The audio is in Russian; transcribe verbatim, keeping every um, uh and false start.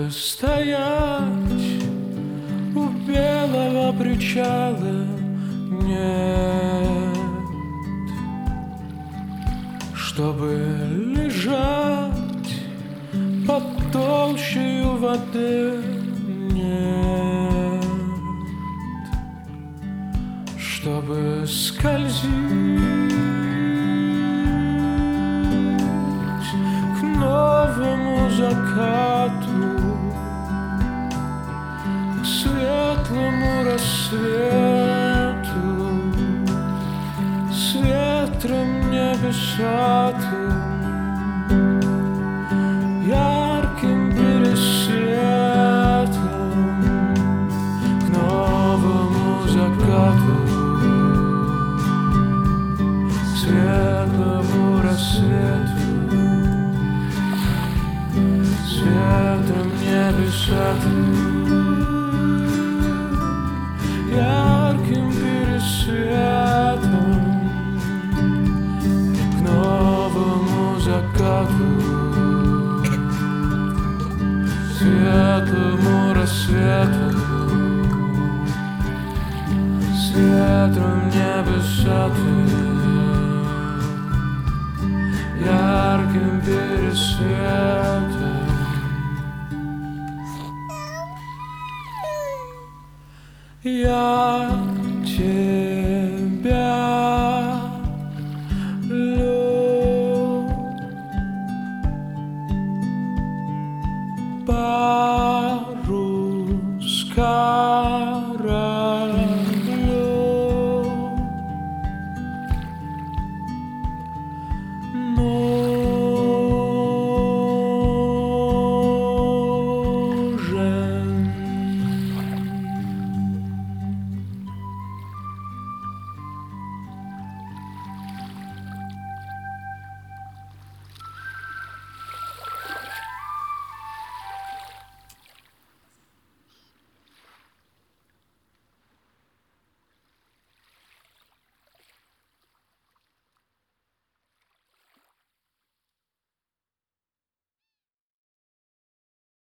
Чтобы стоять у белого причала, нет. Чтобы лежать под толщею воды, нет. Чтобы скользить к новому закату, к светлому рассвету, с ветром небесатым, ярким пересветом, к новому закату, к светлому рассвету, с ветром небесатым, ярким пересветом, к новому закату, светлому рассвету, с ветром небесатым, ярким пересветом. Я тебе